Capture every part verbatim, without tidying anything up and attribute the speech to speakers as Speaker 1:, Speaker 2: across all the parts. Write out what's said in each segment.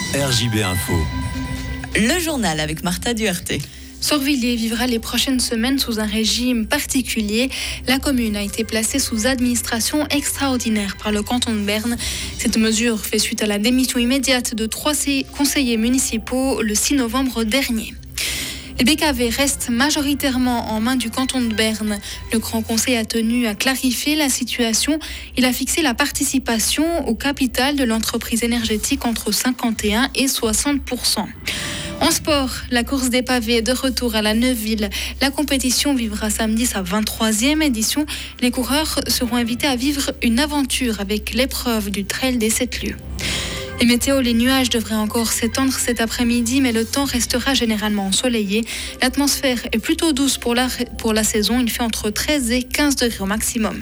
Speaker 1: R J B Info.
Speaker 2: Le journal avec Martha Duarte.
Speaker 3: Sorvilliers vivra les prochaines semaines sous un régime particulier. La commune a été placée sous administration extraordinaire par le canton de Berne. Cette mesure fait suite à la démission immédiate de trois conseillers municipaux le six novembre dernier. Les B K V restent majoritairement en main du canton de Berne. Le Grand Conseil a tenu à clarifier la situation. Il a fixé la participation au capital de l'entreprise énergétique entre cinquante et un et soixante pour cent. En sport, la course des pavés est de retour à la Neuville. La compétition vivra samedi sa vingt-troisième édition. Les coureurs seront invités à vivre une aventure avec l'épreuve du trail des sept lieues. Les météos, les nuages devraient encore s'étendre cet après-midi, mais le temps restera généralement ensoleillé. L'atmosphère est plutôt douce pour la, pour la saison. Il fait entre treize et quinze degrés au maximum.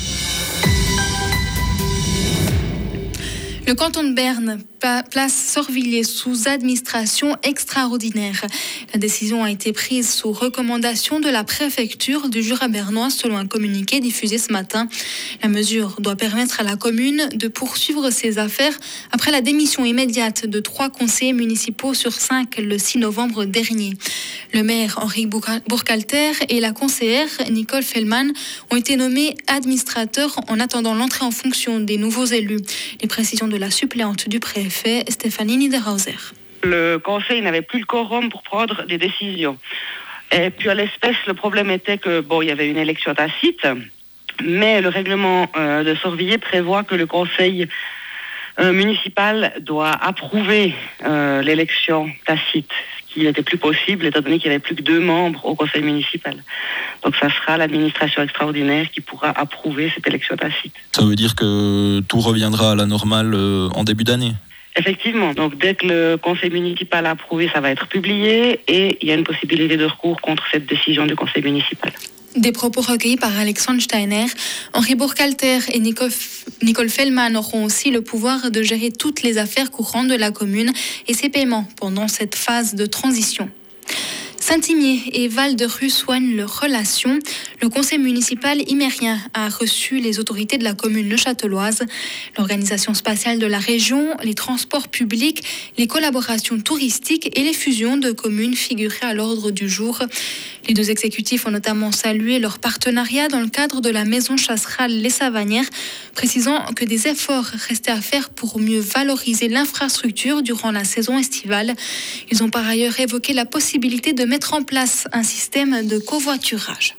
Speaker 3: Le canton de Berne place Sorvilliers sous administration extraordinaire. La décision a été prise sous recommandation de la préfecture du Jura bernois selon un communiqué diffusé ce matin. La mesure doit permettre à la commune de poursuivre ses affaires après la démission immédiate de trois conseillers municipaux sur cinq le six novembre dernier. Le maire Henri Burkhalter et la conseillère Nicole Fellman ont été nommés administrateurs en attendant l'entrée en fonction des nouveaux élus. Les précisions de la suppléante du préfet Stéphanie Niederhauser.
Speaker 4: Le conseil n'avait plus le quorum pour prendre des décisions. Et puis à l'espèce, le problème était que bon, il y avait une élection tacite, mais le règlement euh, de Sorvilliers prévoit que le conseil euh, municipal doit approuver euh, l'élection tacite, ce qui n'était plus possible étant donné qu'il n'y avait plus que deux membres au conseil municipal. Donc ça sera l'administration extraordinaire qui pourra approuver cette élection tacite.
Speaker 5: Ça veut dire que tout reviendra à la normale euh, en début d'année ?
Speaker 4: Effectivement, donc dès que le conseil municipal a approuvé, ça va être publié et il y a une possibilité de recours contre cette décision du conseil municipal.
Speaker 3: Des propos recueillis par Alexandre Steiner. Henri Burkhalter et Nicole, Nicole Fellman auront aussi le pouvoir de gérer toutes les affaires courantes de la commune et ses paiements pendant cette phase de transition. Saint-Imier et Val-de-Rue soignent leurs relations. Le conseil municipal imérien a reçu les autorités de la commune neuchâteloise. L'organisation spatiale de la région, les transports publics, les collaborations touristiques et les fusions de communes figuraient à l'ordre du jour. Les deux exécutifs ont notamment salué leur partenariat dans le cadre de la maison chasserale Les Savanières, précisant que des efforts restaient à faire pour mieux valoriser l'infrastructure durant la saison estivale. Ils ont par ailleurs évoqué la possibilité de mettre en place un système de covoiturage.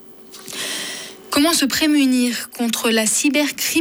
Speaker 3: Comment se prémunir contre la cybercriminalité ?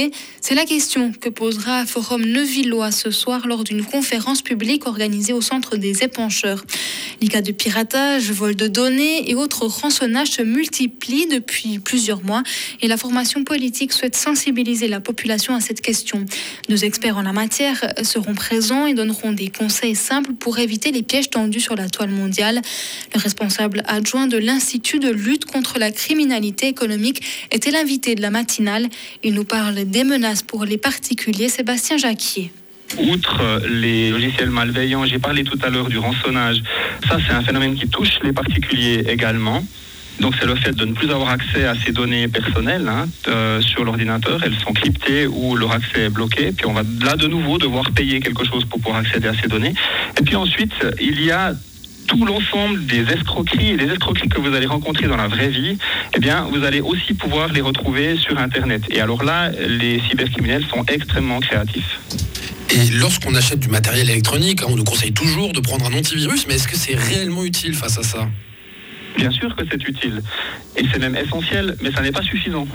Speaker 3: C'est la question que posera Forum Neuvillois ce soir lors d'une conférence publique organisée au Centre des Épancheurs. Les cas de piratage, vol de données et autres rançonnages se multiplient depuis plusieurs mois et la formation politique souhaite sensibiliser la population à cette question. Deux experts en la matière seront présents et donneront des conseils simples pour éviter les pièges tendus sur la toile mondiale. Le responsable adjoint de l'Institut de lutte contre la criminalité économique était l'invité de la matinale. Il nous parle des menaces pour les particuliers. Sébastien Jacquier.
Speaker 6: Outre les logiciels malveillants, j'ai parlé tout à l'heure du rançonnage. Ça, c'est un phénomène qui touche les particuliers également. Donc c'est le fait de ne plus avoir accès à ces données personnelles hein, euh, sur l'ordinateur. Elles sont cryptées ou leur accès est bloqué. Puis on va là de nouveau devoir payer quelque chose pour pouvoir accéder à ces données. Et puis ensuite, il y a tout l'ensemble des escroqueries et des escroqueries que vous allez rencontrer dans la vraie vie, eh bien, vous allez aussi pouvoir les retrouver sur Internet. Et alors là, les cybercriminels sont extrêmement créatifs.
Speaker 7: Et lorsqu'on achète du matériel électronique, on nous conseille toujours de prendre un antivirus, mais est-ce que c'est réellement utile face à ça ?
Speaker 6: Bien sûr que c'est utile, et c'est même essentiel, mais ça n'est pas suffisant.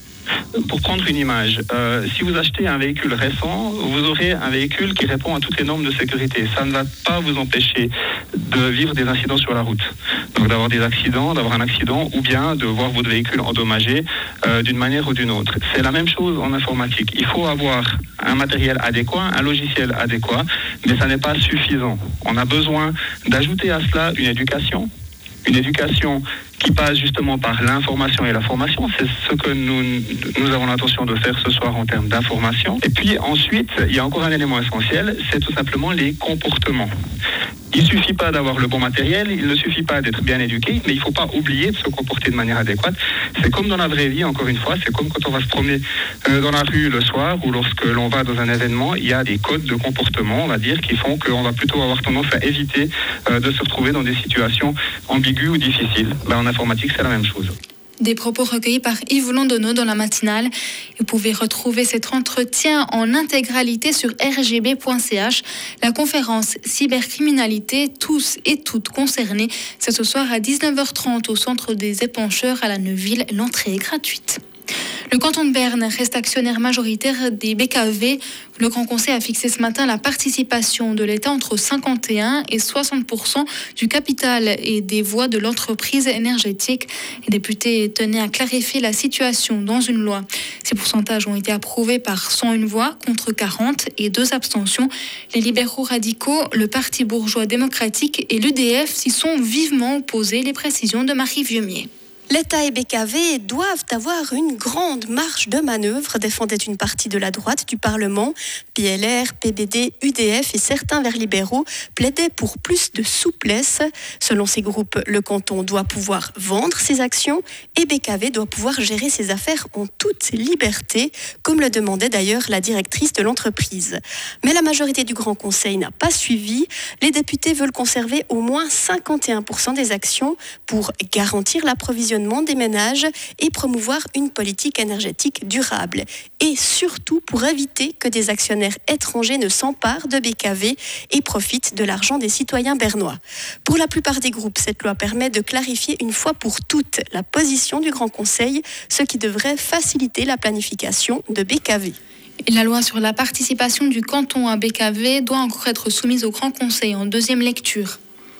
Speaker 6: Pour prendre une image, euh, si vous achetez un véhicule récent, vous aurez un véhicule qui répond à toutes les normes de sécurité. Ça ne va pas vous empêcher de vivre des incidents sur la route. Donc d'avoir des accidents, d'avoir un accident ou bien de voir votre véhicule endommagé euh, d'une manière ou d'une autre. C'est la même chose en informatique. Il faut avoir un matériel adéquat, un logiciel adéquat, mais ça n'est pas suffisant. On a besoin d'ajouter à cela une éducation. Une éducation qui passe justement par l'information et la formation. C'est ce que nous, nous avons l'intention de faire ce soir en termes d'information. Et puis ensuite, il y a encore un élément essentiel, c'est tout simplement les comportements. Il ne suffit pas d'avoir le bon matériel, il ne suffit pas d'être bien éduqué, mais il ne faut pas oublier de se comporter de manière adéquate. C'est comme dans la vraie vie, encore une fois, c'est comme quand on va se promener euh, dans la rue le soir ou lorsque l'on va dans un événement, il y a des codes de comportement, on va dire, qui font qu'on va plutôt avoir tendance à éviter euh, de se retrouver dans des situations ambiguës ou difficiles. Ben, en informatique, c'est la même chose.
Speaker 3: Des propos recueillis par Yves Landonneau dans la matinale. Vous pouvez retrouver cet entretien en intégralité sur r g b point c h. La conférence Cybercriminalité, tous et toutes concernés, c'est ce soir à dix-neuf heures trente au centre des épancheurs à la Neuville. L'entrée est gratuite. Le canton de Berne reste actionnaire majoritaire des B K V. Le Grand Conseil a fixé ce matin la participation de l'État entre cinquante et un et soixante pour cent du capital et des voix de l'entreprise énergétique. Les députés tenaient à clarifier la situation dans une loi. Ces pourcentages ont été approuvés par cent un voix contre quarante et deux abstentions. Les libéraux radicaux, le Parti bourgeois démocratique et l'U D F s'y sont vivement opposés. Les précisions de Marie Vieumier.
Speaker 1: L'État et B K V doivent avoir une grande marge de manœuvre, défendait une partie de la droite du Parlement. P L R, P B D, U D F et certains verts libéraux plaidaient pour plus de souplesse. Selon ces groupes, le canton doit pouvoir vendre ses actions et B K V doit pouvoir gérer ses affaires en toute liberté, comme le demandait d'ailleurs la directrice de l'entreprise. Mais la majorité du Grand Conseil n'a pas suivi. Les députés veulent conserver au moins cinquante et un pour cent des actions pour garantir l'approvisionnement des ménages et promouvoir une politique énergétique durable. Et surtout pour éviter que des actionnaires étrangers ne s'emparent de B K V et profitent de l'argent des citoyens bernois. Pour la plupart des groupes, cette loi permet de clarifier une fois pour toutes la position du Grand Conseil, ce qui devrait faciliter la planification de B K V.
Speaker 3: La loi sur la participation du canton à B K V doit encore être soumise au Grand Conseil en deuxième lecture.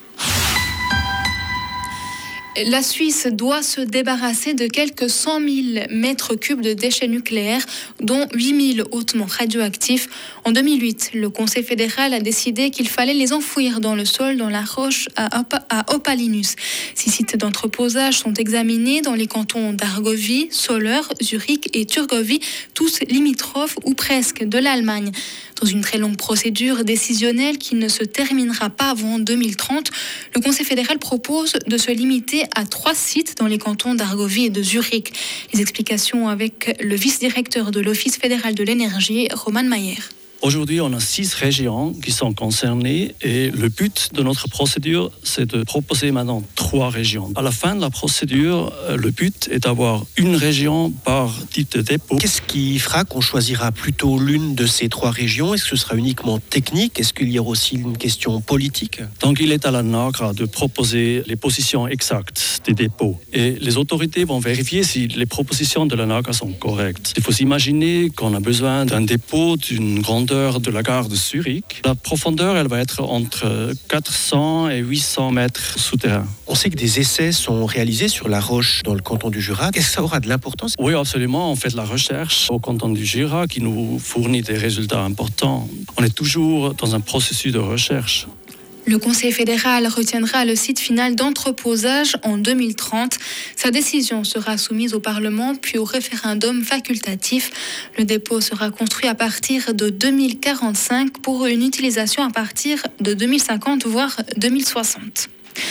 Speaker 3: La Suisse doit se débarrasser de quelques cent mille mètres cubes de déchets nucléaires, dont huit mille hautement radioactifs. En deux mille huit, le Conseil fédéral a décidé qu'il fallait les enfouir dans le sol, dans la roche à, Op- à Opalinus. Six sites d'entreposage sont examinés dans les cantons d'Argovie, Soleure, Zurich et Thurgovie, tous limitrophes ou presque de l'Allemagne. Dans une très longue procédure décisionnelle qui ne se terminera pas avant deux mille trente, le Conseil fédéral propose de se limiter à trois sites dans les cantons d'Argovie et de Zurich. Les explications avec le vice-directeur de l'Office fédéral de l'énergie, Roman Mayer.
Speaker 8: Aujourd'hui, on a six régions qui sont concernées et le but de notre procédure, c'est de proposer maintenant trois régions. À la fin de la procédure, le but est d'avoir une région par type de dépôt.
Speaker 9: Qu'est-ce qui fera qu'on choisira plutôt l'une de ces trois régions ? Est-ce que ce sera uniquement technique ? Est-ce qu'il y aura aussi une question politique ?
Speaker 8: Donc, il est à la NAGRA de proposer les positions exactes des dépôts. Et les autorités vont vérifier si les propositions de la NAGRA sont correctes. Il faut s'imaginer qu'on a besoin d'un dépôt d'une grandeur de la gare de Zurich. La profondeur, elle va être entre quatre cents et huit cents mètres souterrains.
Speaker 9: On sait que des essais sont réalisés sur la roche dans le canton du Jura. Est-ce que ça aura de l'importance ?
Speaker 8: Oui, absolument. On fait de la recherche au canton du Jura qui nous fournit des résultats importants. On est toujours dans un processus de recherche.
Speaker 3: Le Conseil fédéral retiendra le site final d'entreposage en deux mille trente. Sa décision sera soumise au Parlement puis au référendum facultatif. Le dépôt sera construit à partir de deux mille quarante-cinq pour une utilisation à partir de deux mille cinquante voire deux mille soixante.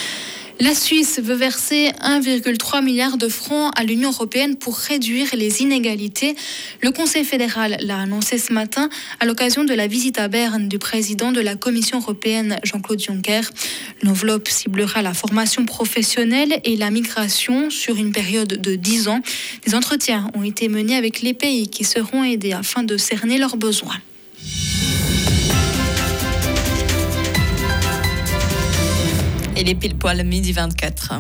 Speaker 3: La Suisse veut verser un virgule trois milliard de francs à l'Union européenne pour réduire les inégalités. Le Conseil fédéral l'a annoncé ce matin à l'occasion de la visite à Berne du président de la Commission européenne, Jean-Claude Juncker. L'enveloppe ciblera la formation professionnelle et la migration sur une période de dix ans. Des entretiens ont été menés avec les pays qui seront aidés afin de cerner leurs besoins.
Speaker 2: Il est pile poil midi vingt-quatre.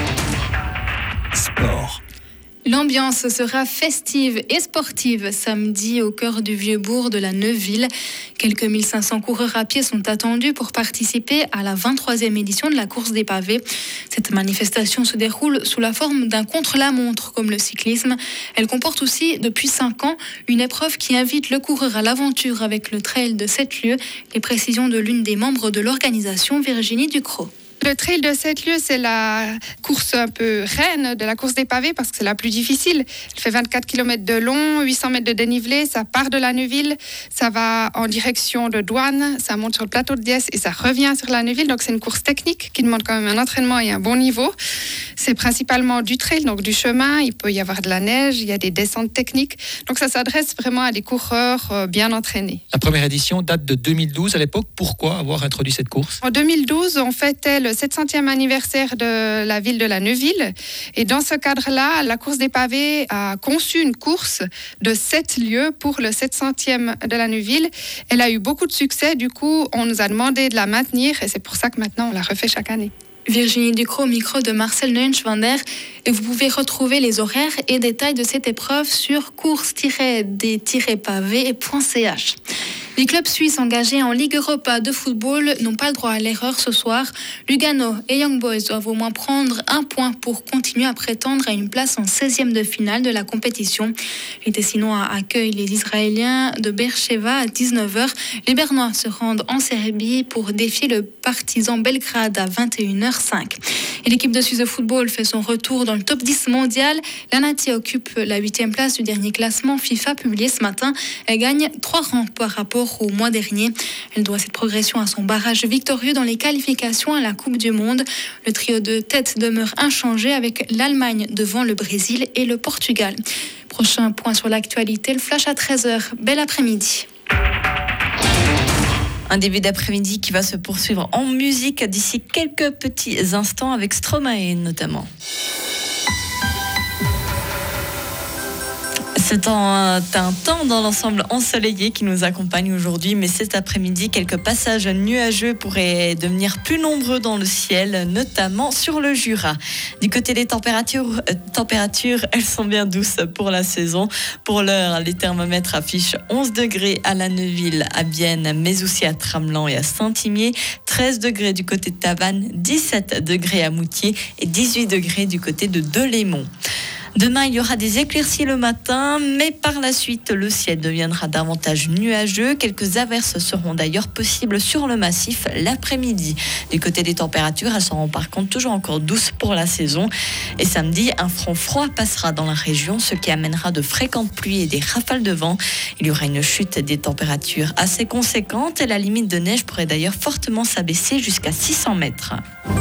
Speaker 9: Sport.
Speaker 3: L'ambiance sera festive et sportive samedi au cœur du Vieux-Bourg de la Neuville. Quelques mille cinq cents coureurs à pied sont attendus pour participer à la vingt-troisième édition de la course des pavés. Cette manifestation se déroule sous la forme d'un contre-la-montre comme le cyclisme. Elle comporte aussi depuis cinq ans une épreuve qui invite le coureur à l'aventure avec le trail de sept lieues. Les précisions de l'une des membres de l'organisation, Virginie Ducrot.
Speaker 10: Le trail de sept lieues, c'est la course un peu reine de la course des pavés parce que c'est la plus difficile. Elle fait vingt-quatre kilomètres de long, huit cents mètres de dénivelé. Ça part de la Neuville, ça va en direction de Douane, ça monte sur le plateau de Diès et ça revient sur la Neuville. Donc c'est une course technique qui demande quand même un entraînement et un bon niveau. C'est principalement du trail, donc du chemin. Il peut y avoir de la neige, il y a des descentes techniques. Donc ça s'adresse vraiment à des coureurs bien entraînés.
Speaker 11: La première édition date de deux mille douze. À l'époque, pourquoi avoir introduit cette course ?
Speaker 10: En deux mille douze, on fêtait le sept centième anniversaire de la ville de la Neuville. Et dans ce cadre-là, la course des pavés a conçu une course de sept lieues pour le sept centième de la Neuville. Elle a eu beaucoup de succès. Du coup, on nous a demandé de la maintenir et c'est pour ça que maintenant, on la refait chaque année.
Speaker 3: Virginie Ducrot, au micro de Marcel Neuenschwander. Et vous pouvez retrouver les horaires et détails de cette épreuve sur course des pavés point c h. Les clubs suisses engagés en Ligue Europa de football n'ont pas le droit à l'erreur ce soir. Lugano et Young Boys doivent au moins prendre un point pour continuer à prétendre à une place en seizième de finale de la compétition. Les Tessinois accueillent les Israéliens de Beersheva à dix-neuf heures. Les Bernois se rendent en Serbie pour défier le Partizan Belgrade à vingt et une heures cinq. Et l'équipe de Suisse de football fait son retour dans le top dix mondial. La Nati occupe la huitième place du dernier classement FIFA publié ce matin. Elle gagne trois rangs par rapport au mois dernier. Elle doit cette progression à son barrage victorieux dans les qualifications à la Coupe du Monde. Le trio de tête demeure inchangé avec l'Allemagne devant le Brésil et le Portugal. Prochain point sur l'actualité, le flash à treize heures. Bel après-midi.
Speaker 2: Un début d'après-midi qui va se poursuivre en musique d'ici quelques petits instants avec Stromae notamment. C'est un, un temps dans l'ensemble ensoleillé qui nous accompagne aujourd'hui, mais cet après-midi, quelques passages nuageux pourraient devenir plus nombreux dans le ciel, notamment sur le Jura. Du côté des températures, euh, températures, elles sont bien douces pour la saison. Pour l'heure, les thermomètres affichent onze degrés à la Neuville, à Bienne, mais aussi à Tramelan et à Saint-Imier, treize degrés du côté de Tavannes, dix-sept degrés à Moutier et dix-huit degrés du côté de Delémont. Demain, il y aura des éclaircies le matin, mais par la suite, le ciel deviendra davantage nuageux. Quelques averses seront d'ailleurs possibles sur le massif l'après-midi. Du côté des températures, elles seront par contre toujours encore douces pour la saison. Et samedi, un front froid passera dans la région, ce qui amènera de fréquentes pluies et des rafales de vent. Il y aura une chute des températures assez conséquente et la limite de neige pourrait d'ailleurs fortement s'abaisser jusqu'à six cents mètres.